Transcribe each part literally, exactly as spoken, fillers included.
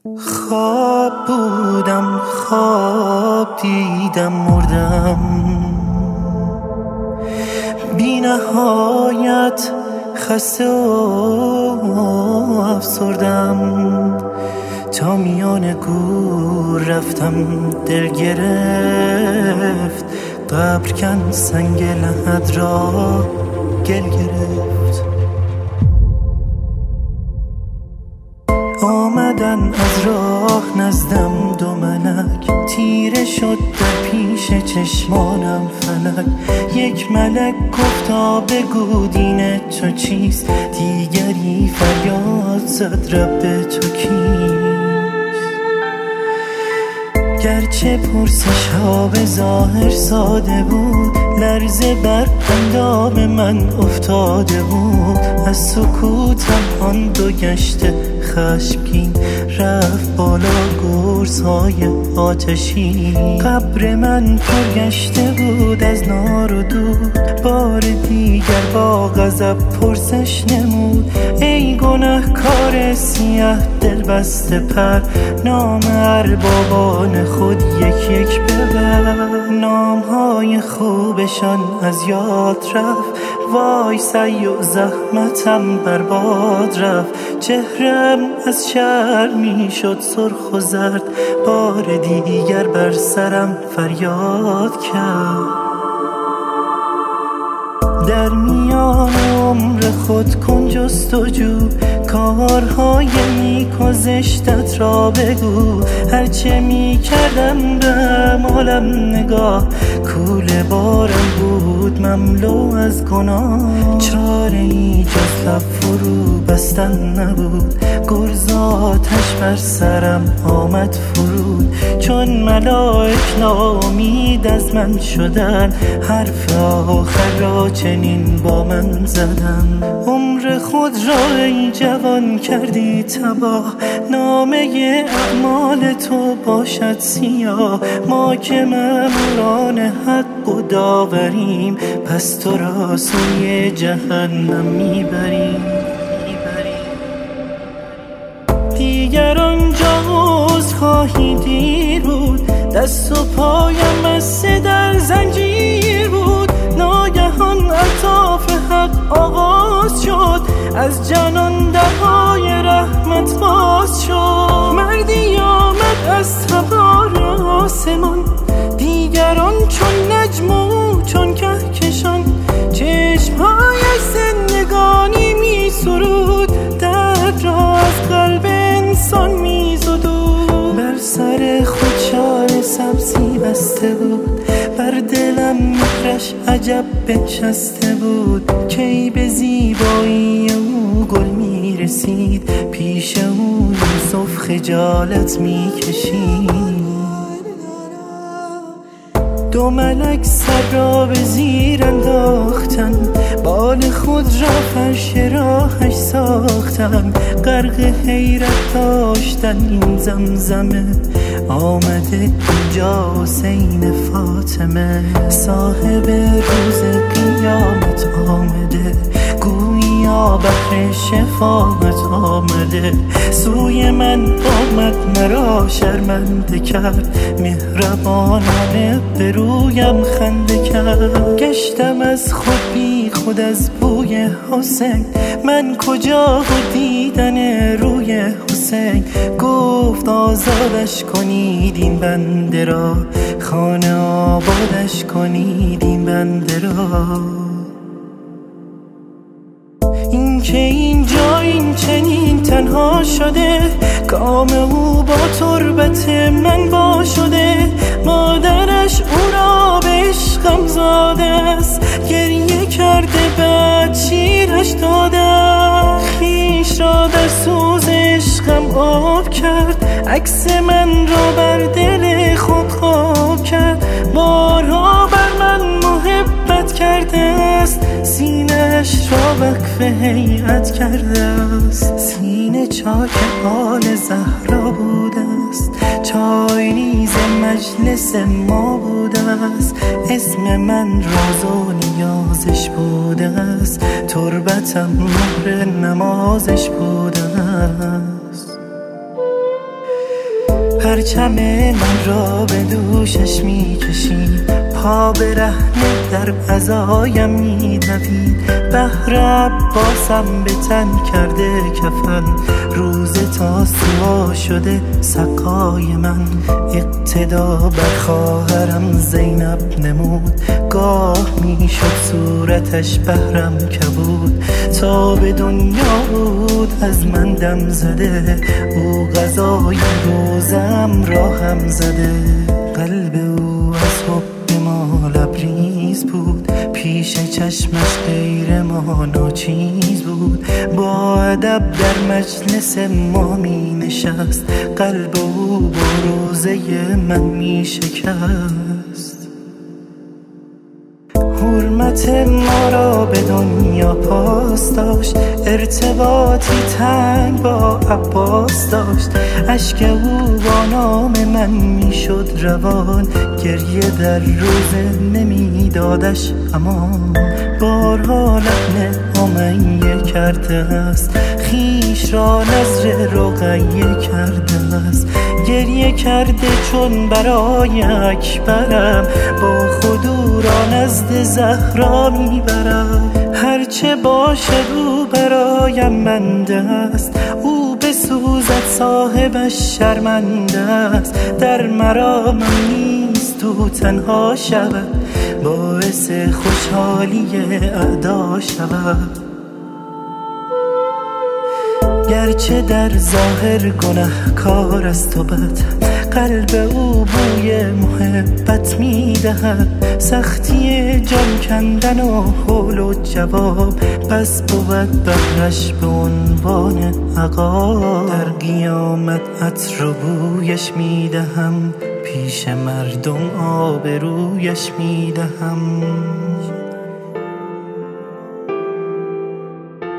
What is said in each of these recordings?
خواب بودم، خواب دیدم، مردم بی نهایت، خسته و افسردم. تا میان گور رفتم، دل گرفت، قبر کن سنگ لحد را گل گرفت. آمدن از راه نزدم دو ملک، تیره شد در پیش چشمانم فلک. یک ملک گفتا بگو دین تو چیست، دیگری فریاد زد رب تو کیست. گرچه پرسش ها به ظاهر ساده بود، لرزه بر اندام من افتاده بود. از سکوتم آن دو گشته خشمگین، رفت بالا گرزهای آتشی. قبر من پر گشته بود از نار و دود، بار دیگر با غضب پرسش نمود. ای گنهکار سیه دل بسته پر، نام اربابان خود یک یک ببر. نامهای خوبشان از یاد رفت، وای سعی و زحمتم برباد رفت. چهرم از شرم می شد سرخ و زرد، بار دیگر بر سرم فریاد کرد. در میان عمر خود کن جستجو، کارهای نیک و زشتت را بگو. هرچه می کردم به اعمالم نگاه، کوله بارم بود مملو از گناه. چاره ای جز لب فرو بستن نبود، گرز آتش بر سرم آمد فرود. چون ملائک ناامید از من شدن، حرف آخر را چنین با من زدن. عمر خود را ای جوان کردی تباه، نامه اعمال تو باشد سیاه. ما که مأموران حق و داوریم، پس تو را سوی جهنم میبریم. دیگر آنجا عذر خواهی دیر بود، دست و پایم بسته در زنجیر بود. ناگهان الطاف حق آغاز شد، از جنان درهای رحمت باز شد. مردی آمد از تبار آسمان، دیگران چون نجم و چون کهکشان. چشمهای زندگانی می سرود، درد را از قلب انسان می زدود. بر سر خود شال سبزی بسته بود، بر دلم مهرش عجب بنشسته بود. کی به زیبایی او گل می رسید، پیش او یوسف خجالت می کشید. دو ملک سر را به زیر انداختن، بال خود را فرش راهش ساختن. غرق حیرت داشتن این زمزمه، آمده اینجا حسین فاطمه. صاحب روز قیامت آمده، گویا بحر شفاعت آمده. سوی من آمد مرا شرمنده کرد، مهربانانه به رویم خنده کرد. گشتم از خود بی خود از بوی حسین، من کجا و دیدن روی حسین. گفت آزادش کنید این بنده را، خانه آبادش کنید این بنده را. این که اینجا این چنین تنها شده، کام او با تربت من وا شده. مادرش او را به عشقم زاده است، گریه کرده بعد شیرش داده. خویش را در سوز عشقم آب کرد، عکس من را بر دل خود خواب کرد. بارها بر من محبت کرده است، سینه‌اش را وقف هیئت کرده است. سینه چاک آل زهرا بوده است، چای نیز مجلس ما بوده است. اسم من راز و نیازش بوده است، تربتم مهر نمازش بوده است. پرچم من را به دوشش میکشید، پا برهنه در عزایم میدوید. بهر عباسم به تن کرده کفن، روز تاسوعا شده سقای من. اقتدا بر خواهرم زینب نمود، گاه میشد صورتش بهرم کبود. تا به دنیا بود از من دم زده، او غذای روزم را هم زده. قلب او از حب ما لبریز بود، پیش چشمش غیر ما ناچیز بود. با ادب در مجلس ما می نشست، قلب او با روزه من می شکست. حرمت ما را به دنیا پاس داشت، ارتباطی تنگ با عباس داشت. اشک او با نام من میشد روان، گریه در روزه نمیدادش امان. بارها لحن امیه کرده است، خیش را نذر رقیه کرده است. گریه کرده چون برای اکبرم، با خود او را نزد زهرا میبرم. هرچه باشد او برایم منده است، او بسوزد صاحبش شرمنده است. در مرامم نیست او تنها شود، باعث خوشحالی اعدا شود. گرچه در ظاهر گنهکار است و بد، قلب او بوی محبت میدهد. سختی جان کندن و حول و جواب، پس بود بهرش به عنوان عقاب. در قیامت عطر و بویش میدهم، پیش مردم آبرویش میدهم.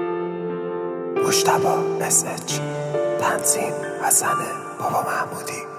مجتبی اس اچ، تنظیم حسن بابا محمودی.